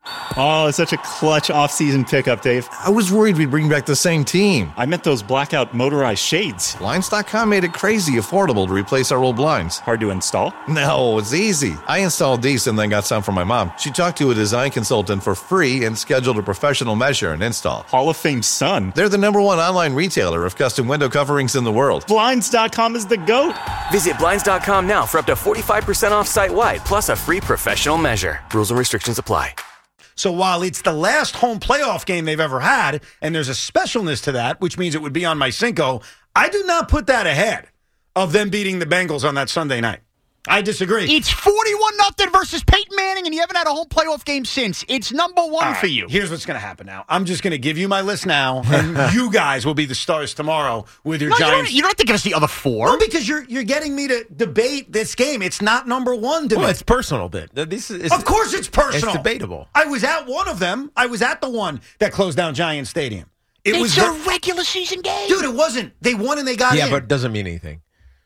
Oh, it's such a clutch off-season pickup, Dave. I was worried we'd bring back the same team. I meant those blackout motorized shades. Blinds dot com made it crazy affordable to replace our old blinds. Hard to install? No, it's easy. I installed these and then got some for my mom. She talked to a design consultant for free and scheduled a professional measure and install. Hall of Fame son. They're the number one online retailer of custom window coverings in the world. Blinds dot com is the GOAT. Visit Blinds dot com now for up to forty-five percent off site-wide, plus a free professional measure. Rules and restrictions apply. So while it's the last home playoff game they've ever had, and there's a specialness to that, which means it would be on my Cinco, I do not put that ahead of them beating the Bengals on that Sunday night. I disagree. It's forty-one nothing versus Peyton Manning, and you haven't had a home playoff game since. It's number one All right, for you. Here's what's going to happen now. I'm just going to give you my list now, and you guys will be the stars tomorrow with your No, you Giants. don't, you don't have to give us the other four. No, because you're you're getting me to debate this game. It's not number one to Well, me. it's personal, then. This is, Of course it's personal. It's debatable. I was at one of them. I was at the one that closed down Giant Stadium. It it's was a ver- regular season game. Dude, it wasn't. They won and they got Yeah, in. but it doesn't mean anything.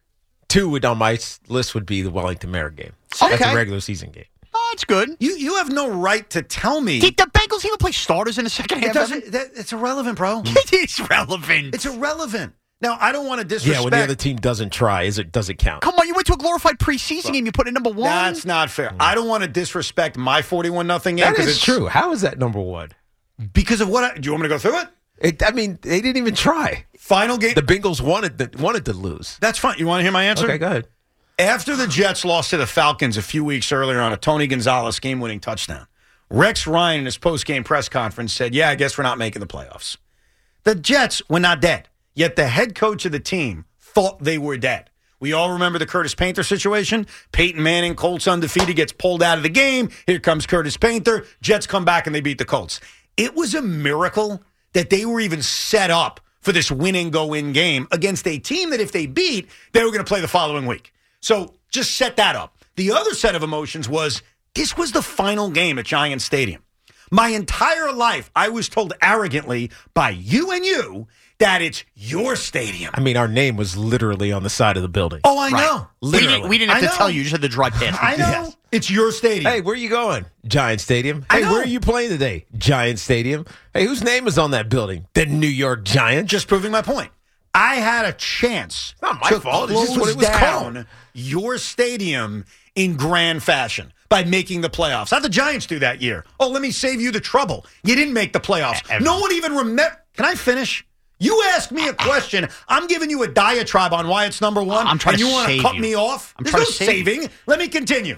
Two would on my s- list would be the Wellington Merit game. Okay. That's a regular season game. Oh, it's good. You you have no right to tell me. Did the Bengals even play starters in the second It half? doesn't. That, it's irrelevant, bro. It is relevant. It's irrelevant. Now, I don't want to disrespect. Yeah, when the other team doesn't try, is it does it count? Come on, you went to a glorified preseason game. You put in number one. That's not fair. I don't want to disrespect my forty-one nothing game. That 'cause is it's true. How is that number one? Because of what? I, do you want me to go through it? It, I mean, they didn't even try. Final game. The Bengals wanted to, wanted to lose. That's fine. You want to hear my answer? Okay, go ahead. After the Jets lost to the Falcons a few weeks earlier on a Tony Gonzalez game-winning touchdown, Rex Ryan in his post-game press conference said, yeah, I guess we're not making the playoffs. The Jets were not dead, yet the head coach of the team thought they were dead. We all remember the Curtis Painter situation. Peyton Manning, Colts undefeated, gets pulled out of the game. Here comes Curtis Painter. Jets come back and they beat the Colts. It was a miracle that they were even set up for this win-and-go-in game against a team that if they beat, they were going to play the following week. So just set that up. The other set of emotions was this was the final game at Giant Stadium. My entire life, I was told arrogantly by you and you that it's your stadium. I mean, our name was literally on the side of the building. Oh, I Right. know. We Literally. didn't, we didn't have I to tell know. you. You just had to drive past. I know. Yes. It's your stadium. Hey, where are you going? Giant Stadium. I Hey, know. where are you playing today? Giant Stadium. Hey, whose name is on that building? The New York Giants. Just proving my point. I had a chance not my to fault. It's close just what it was down called. your stadium in grand fashion by making the playoffs. How'd the Giants do that year? Oh, let me save you the trouble. You didn't make the playoffs. No one even remember. Can I finish? You asked me a question. I'm giving you a diatribe on why it's number one. I'm trying and to you want save cut you. me off? I'm There's trying no to save you. saving. Let me continue.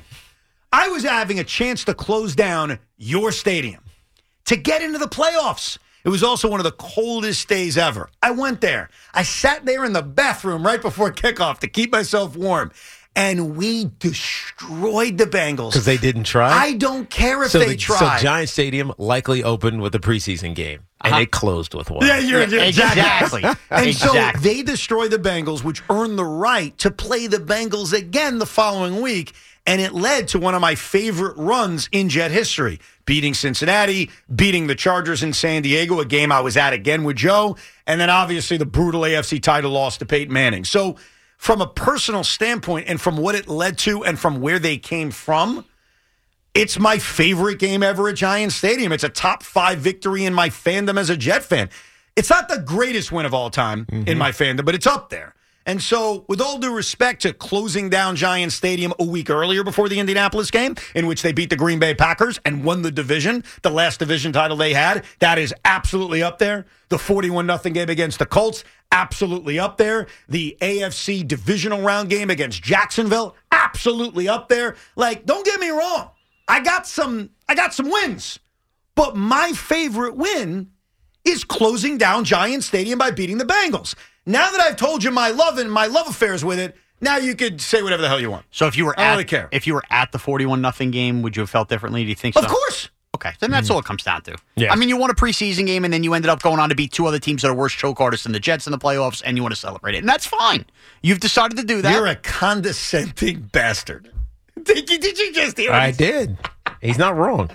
I was having a chance to close down your stadium to get into the playoffs. It was also one of the coldest days ever. I went there. I sat there in the bathroom right before kickoff to keep myself warm. And we destroyed the Bengals. Because they didn't try? I don't care if so they the, tried. So Giant Stadium likely opened with a preseason game, and Uh-huh. it closed with one. Yeah, you're, you're Exactly. And Exactly. so they destroy the Bengals, which earned the right to play the Bengals again the following week. And it led to one of my favorite runs in Jet history, beating Cincinnati, beating the Chargers in San Diego, a game I was at again with Joe, and then obviously the brutal A F C title loss to Peyton Manning. So from a personal standpoint and from what it led to and from where they came from, it's my favorite game ever at Giant Stadium. It's a top five victory in my fandom as a Jet fan. It's not the greatest win of all time Mm-hmm. in my fandom, but it's up there. And so, with all due respect to closing down Giant Stadium a week earlier before the Indianapolis game, in which they beat the Green Bay Packers and won the division, the last division title they had, that is absolutely up there. The forty-one nothing game against the Colts, absolutely up there. The A F C divisional round game against Jacksonville, absolutely up there. Like, don't get me wrong. I got some I got some wins. But my favorite win is closing down Giant Stadium by beating the Bengals. Now that I've told you my love and my love affairs with it, now you could say whatever the hell you want. So if you were I don't at really care. if you were at the forty-one nothing game, would you have felt differently? Do you think so? Of course. Okay, then that's all it comes down to. Yeah. I mean, you won a preseason game, and then you ended up going on to beat two other teams that are worse choke artists than the Jets in the playoffs, and you want to celebrate it, and that's fine. You've decided to do that. You're a condescending bastard. Did you, did you just hear I it? did. He's not wrong.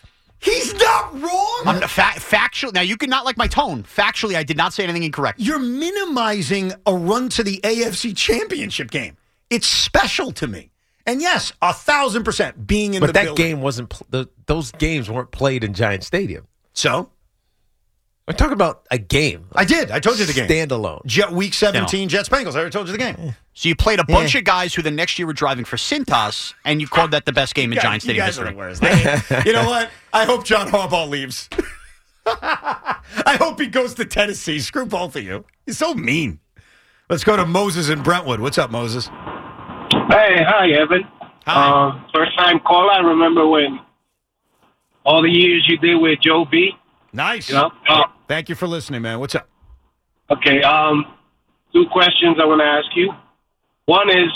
He's not wrong. I'm fa- factual. Now you can not like my tone. Factually, I did not say anything incorrect. You're minimizing a run to the A F C Championship game. It's special to me. And yes, a thousand percent being in But the that building. game wasn't. Pl- the, those games weren't played in Giant Stadium. So? We're talking about a game. I did. I told you the game. Standalone. Jet Week seventeen, Jets Bengals. I already told you the game. So you played a bunch Yeah. of guys who the next year were driving for Cintas, and you called that the best game in You Giant guys- you Stadium guys are history. the worst. You know what? I hope John Harbaugh leaves. I hope he goes to Tennessee. Screw both of you. He's so mean. Let's go to Moses in Brentwood. What's up, Moses? Hey, hi, Evan. Hi. Um, first time caller. I remember when all the years you did with Joe B. Nice. You know? Uh, Thank you for listening, man. What's up? okay. Um, two questions I want to ask you. One is,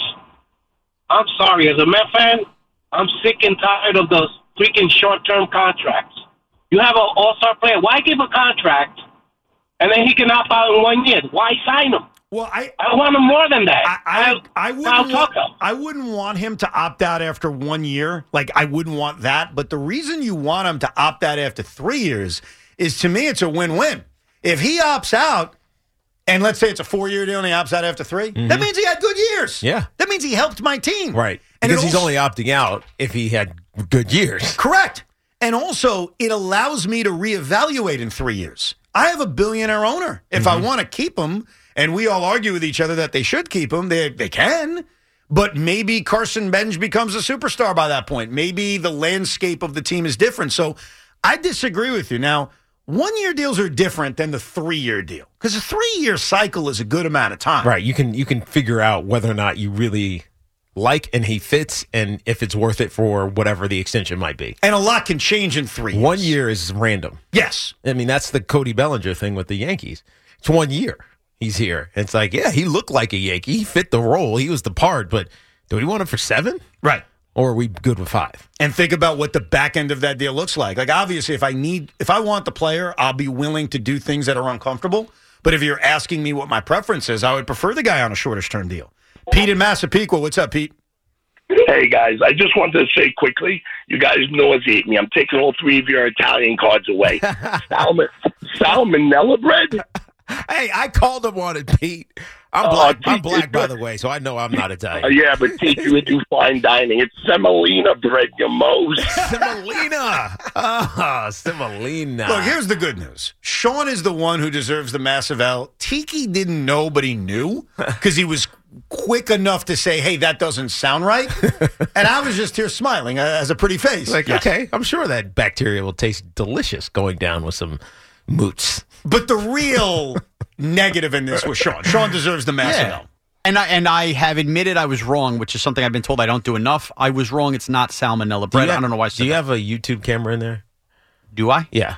I'm sorry, as a Met fan, I'm sick and tired of those freaking short-term contracts. You have an all-star player. Why give a contract and then he can opt out in one year? Why sign him? Well, I I want him more than that. I I, I wouldn't want, I wouldn't want him to opt out after one year. Like I wouldn't want that. But the reason you want him to opt out after three years is, to me, it's a win-win. If he opts out, and let's say it's a four-year deal and he opts out after three, Mhm. that means he had good years. Yeah. That means he helped my team. Right. And Because it he's also- only opting out if he had good years. Correct. And also, it allows me to reevaluate in three years. I have a billionaire owner. If I want to keep him, and we all argue with each other that they should keep him, they, they can. But maybe Carson Bench becomes a superstar by that point. Maybe the landscape of the team is different. So I disagree with you. Now, one-year deals are different than the three-year deal because a three-year cycle is a good amount of time. Right. You can you can figure out whether or not you really like and he fits and if it's worth it for whatever the extension might be. And a lot can change in three years. One year is random. Yes. I mean, that's the Cody Bellinger thing with the Yankees. It's one year he's here. It's like, yeah, he looked like a Yankee. He fit the role. He was the part. But do we want him for seven? Right. Or are we good with five? And think about what the back end of that deal looks like. Like, obviously, if I need, if I want the player, I'll be willing to do things that are uncomfortable. But if you're asking me what my preference is, I would prefer the guy on a shortest term deal. Pete in Massapequa, what's up, Pete? Hey, guys, I just wanted to say quickly, you guys nauseate me. I'm taking all three of your Italian cards away. Salmon, salmonella bread? Hey, I called him on it, Pete. I'm Oh, black, I'm Pete, black it's by good. the way, so I know I'm not Italian. Uh, yeah, but take you into fine dining. It's semolina bread, you mose. Semolina. Ah, semolina. Look, here's the good news. Sean is the one who deserves the massive L. Tiki didn't know, but he knew because he was quick enough to say, hey, that doesn't sound right. And I was just here smiling uh, as a pretty face. Like, okay, I'm sure that bacteria will taste delicious going down with some moots. But the real negative in this was Sean. Sean deserves the massive Yeah. L. And I and I have admitted I was wrong, which is something I've been told I don't do enough. I was wrong. It's not salmonella bread. you have- I don't know why I said Do you that. have a YouTube camera in there? Do I? Yeah.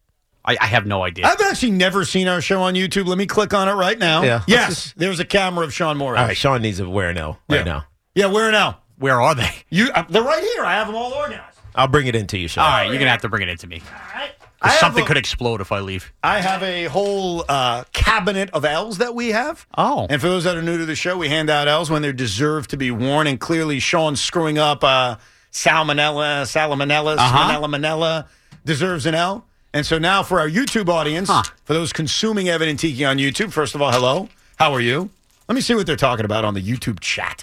I, I have no idea. I've actually never seen our show on YouTube. Let me click on it right now. Yeah. Yes, there's a camera of Sean Moore. All right, Sean needs to wear an L right Yeah. now. Yeah, where now? Where are they? You, uh, they're right here. I have them all organized. I'll bring it into you, Sean. All right, you're going to have to bring it into me. I have Something a- could explode if I leave. I have a whole uh, cabinet of L's that we have. Oh. And for those that are new to the show, we hand out L's when they deserve to be worn. And clearly, Sean's screwing up uh, salmonella, salmonella, Uh-huh. salmonella, manella deserves an L. And so now for our YouTube audience, for those consuming Evan and Tiki on YouTube, first of all, hello. How are you? Let me see what they're talking about on the YouTube chat.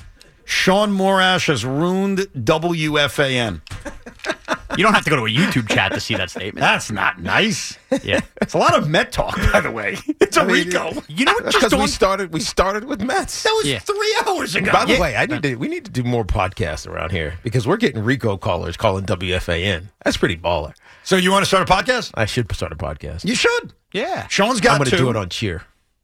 Sean Morash has ruined W F A N. You don't have to go to a YouTube chat to see that statement. That's not nice. Yeah. It's a lot of Met talk, by the way. It's a I mean, Rico. You know what? Just Because we don't- started, we started with Mets. That was Yeah. three hours ago. By the Yeah. way, I need to. We need to do more podcasts around here because we're getting Rico callers calling W F A N. That's pretty baller. So you want to start a podcast? I should start a podcast. You should. Yeah. Sean's got I'm going to two. do it on Cheer.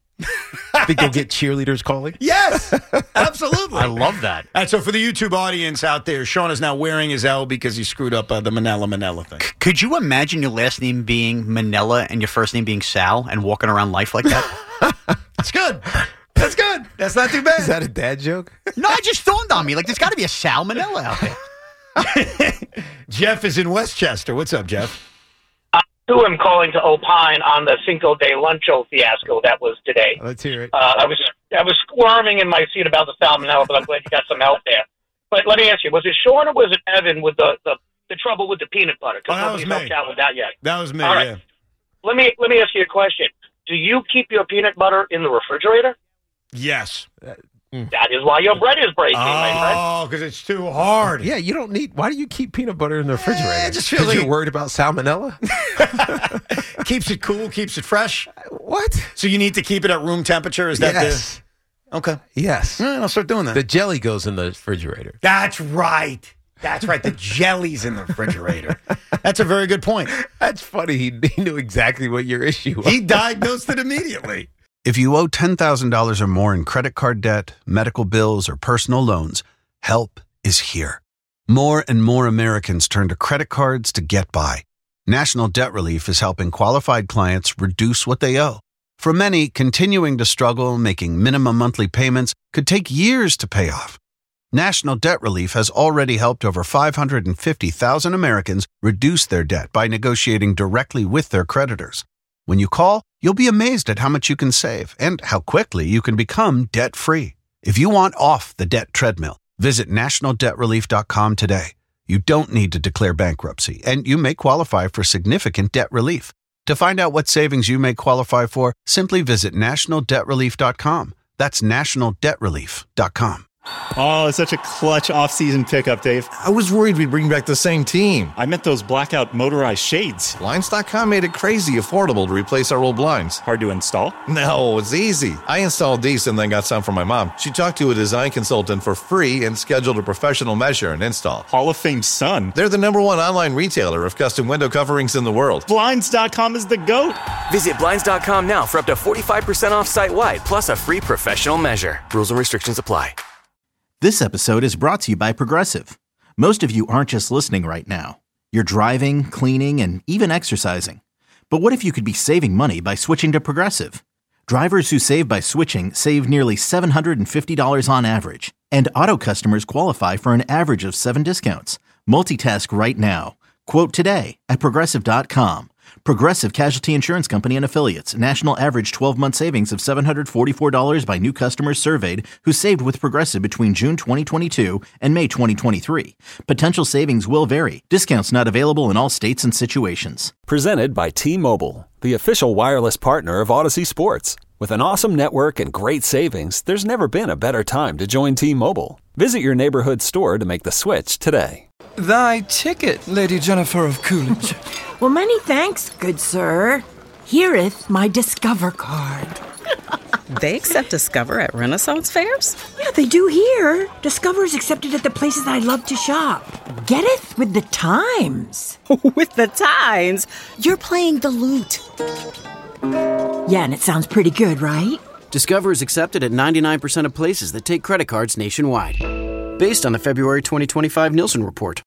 Think you'll get cheerleaders calling? Yes, absolutely. I love that. All right, so for the YouTube audience out there, Sean is now wearing his L because he screwed up uh, the Manila Manila thing. Could you imagine your last name being Manila and your first name being Sal and walking around life like that? That's good. That's good. That's not too bad. Is that a dad joke? No, it just dawned on me. Like, there's got to be a Sal Manila out there. Jeff is in Westchester. What's up, Jeff? Who am calling to opine on the Cinco de Luncho fiasco that was today. Let's hear it. Uh, I was I was squirming in my seat about the salmonella, but I'm glad you got some help there. But let me ask you, was it Sean or was it Evan with the, the, the trouble with the peanut butter? Oh, Because that was nobody's me. helped out with that yet. That was me, All right. yeah. Let me let me ask you a question. Do you keep your peanut butter in the refrigerator? Yes. That is why your bread is breaking, my friend. Oh, because it's too hard. Yeah, you don't need. Why do you keep peanut butter in the refrigerator? it just feels 'Cause like- you're worried about salmonella. Keeps it cool, keeps it fresh. What? So you need to keep it at room temperature? Is that Yes. the... Okay. Yes. All right, I'll start doing that. The jelly goes in the refrigerator. That's right. That's right. The jelly's in the refrigerator. That's a very good point. That's funny. He, he knew exactly what your issue was. He diagnosed it immediately. If you owe ten thousand dollars or more in credit card debt, medical bills, or personal loans, help is here. More and more Americans turn to credit cards to get by. National Debt Relief is helping qualified clients reduce what they owe. For many, continuing to struggle, making minimum monthly payments, could take years to pay off. National Debt Relief has already helped over five hundred fifty thousand Americans reduce their debt by negotiating directly with their creditors. When you call, you'll be amazed at how much you can save and how quickly you can become debt-free. If you want off the debt treadmill, visit national debt relief dot com today. You don't need to declare bankruptcy, and you may qualify for significant debt relief. To find out what savings you may qualify for, simply visit national debt relief dot com. That's national debt relief dot com. Oh, it's such a clutch off-season pickup, Dave. I was worried we'd bring back the same team. I meant those blackout motorized shades. Blinds dot com made it crazy affordable to replace our old blinds. Hard to install? No, it's easy. I installed these and then got some from my mom. She talked to a design consultant for free and scheduled a professional measure and install. Hall of Fame son. They're the number one online retailer of custom window coverings in the world. Blinds dot com is the GOAT. Visit Blinds dot com now for up to forty-five percent off site-wide, plus a free professional measure. Rules and restrictions apply. This episode is brought to you by Progressive. Most of you aren't just listening right now. You're driving, cleaning, and even exercising. But what if you could be saving money by switching to Progressive? Drivers who save by switching save nearly seven hundred fifty dollars on average. And auto customers qualify for an average of seven discounts. Multitask right now. Quote today at progressive dot com. Progressive Casualty Insurance Company and Affiliates. National average twelve-month savings of seven hundred forty-four dollars by new customers surveyed who saved with Progressive between June twenty twenty-two and May twenty twenty-three. Potential savings will vary. Discounts not available in all states and situations. Presented by T-Mobile, the official wireless partner of Odyssey Sports. With an awesome network and great savings, there's never been a better time to join T-Mobile. Visit your neighborhood store to make the switch today. Thy ticket, Lady Jennifer of Coolidge. Well, many thanks, good sir. Hereeth my Discover card. They accept Discover at Renaissance fairs? Yeah, they do here. Discover is accepted at the places I love to shop. Getteth with the times. With the times? You're playing the lute. Yeah, and it sounds pretty good, right? Discover is accepted at ninety-nine percent of places that take credit cards nationwide. Based on the February twenty twenty-five Nielsen report.